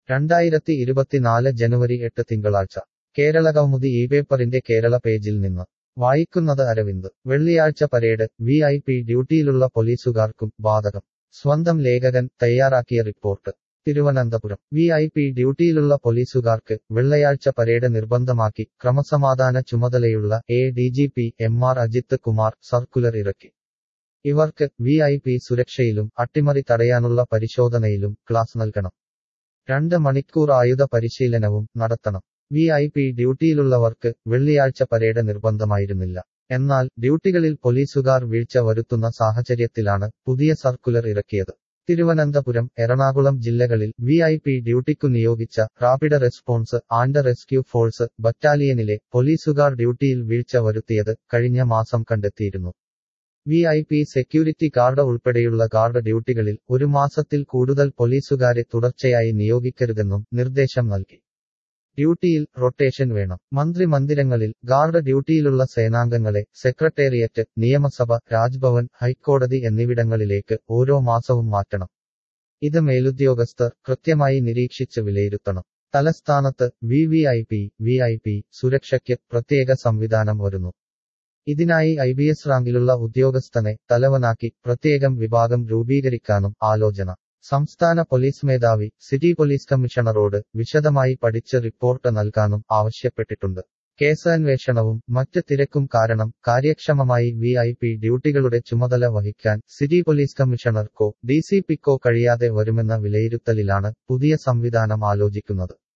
2024 ജനുവരി 8 തിങ്കളാഴ്ച കേരളകൗമുദി പേപ്പറിന്റെ കേരള പേജിൽ നിന്ന് വായിക്കുന്നത് അരവിന്ദ്. വെള്ളിയാഴ്ച പരേഡ് VIP ഡ്യൂട്ടിയിലുള്ള പോലീസുകാർക്കും ബാധകം. സ്വന്തം ലേഖകൻ തയ്യാറാക്കിയ റിപ്പോർട്ട്. തിരുവനന്തപുരം. VIP ഡ്യൂട്ടിയിലുള്ള പോലീസുകാർക്ക് വെള്ളിയാഴ്ച പരേഡ് നിർബന്ധമാക്കി ക്രമസമാധാന ചുമതലയുള്ള ADGP MR Ajith Kumar circular ഇറക്കി. ഇവർക്ക് VIP സുരക്ഷയിലും അട്ടിമറി തടയാനുള്ള പരിശോധനയിലും ക്ലാസ് നൽകണം. 2 മണിക്കൂർ ആയുധ പരിശീലനവും നടത്തണം. VIP ഡ്യൂട്ടിയിലുള്ളവർക്ക് വെള്ളിയാഴ്ച പരേഡ് നിർബന്ധമായിരുന്നില്ല. എന്നാൽ ഡ്യൂട്ടികളിൽ പോലീസുകാർ വീഴ്ച വരുത്തുന്ന സാഹചര്യത്തിലാണ് പുതിയ സർക്കുലർ ഇറക്കിയത്. തിരുവനന്തപുരം, എറണാകുളം ജില്ലകളിൽ VIP ഡ്യൂട്ടിക്കു നിയോഗിച്ച rapid response and rescue force ബറ്റാലിയനിലെ പോലീസുകാർ ഡ്യൂട്ടിയിൽ വീഴ്ച വരുത്തിയത് കഴിഞ്ഞ മാസം കണ്ടെത്തിയിരുന്നു. VIP സെക്യൂരിറ്റി ഗാർഡ് ഉൾപ്പെടെയുള്ള ഗാർഡ് ഡ്യൂട്ടികളിൽ 1 മാസത്തിൽ കൂടുതൽ പോലീസുകാരെ തുടർച്ചയായി നിയോഗിക്കരുതെന്നും നിർദ്ദേശം നൽകി. ഡ്യൂട്ടിയിൽ റൊട്ടേഷൻ വേണം. മന്ത്രിമന്ദിരങ്ങളിൽ ഗാർഡ് ഡ്യൂട്ടിയിലുള്ള സേനാംഗങ്ങളെ സെക്രട്ടേറിയറ്റ്, നിയമസഭ, രാജ്ഭവൻ, ഹൈക്കോടതി എന്നിവിടങ്ങളിലേക്ക് ഓരോ മാസവും മാറ്റണം. ഇത് മേലുദ്യോഗസ്ഥർ കൃത്യമായി നിരീക്ഷിച്ച് വിലയിരുത്തണം. തലസ്ഥാനത്ത് VIP സുരക്ഷയ്ക്ക് പ്രത്യേക സംവിധാനം വരുന്നു. ഇതിനായി IPS റാങ്കിലുള്ള ഉദ്യോഗസ്ഥനെ തലവനാക്കി പ്രത്യേകം വിഭാഗം രൂപീകരിക്കാനും ആലോചന. സംസ്ഥാന പോലീസ് മേധാവി സിറ്റി പോലീസ് കമ്മീഷണറോട് വിശദമായി പഠിച്ച് റിപ്പോർട്ട് നൽകാനും ആവശ്യപ്പെട്ടിട്ടുണ്ട്. കേസന്വേഷണവും മറ്റ് തിരക്കും കാരണം കാര്യക്ഷമമായി VIP ഡ്യൂട്ടികളുടെ ചുമതല വഹിക്കാൻ സിറ്റി പോലീസ് കമ്മീഷണർക്കോ DCPക്കോ കഴിയാതെ വരുമെന്ന വിലയിരുത്തലിലാണ് പുതിയ സംവിധാനം ആലോചിക്കുന്നത്.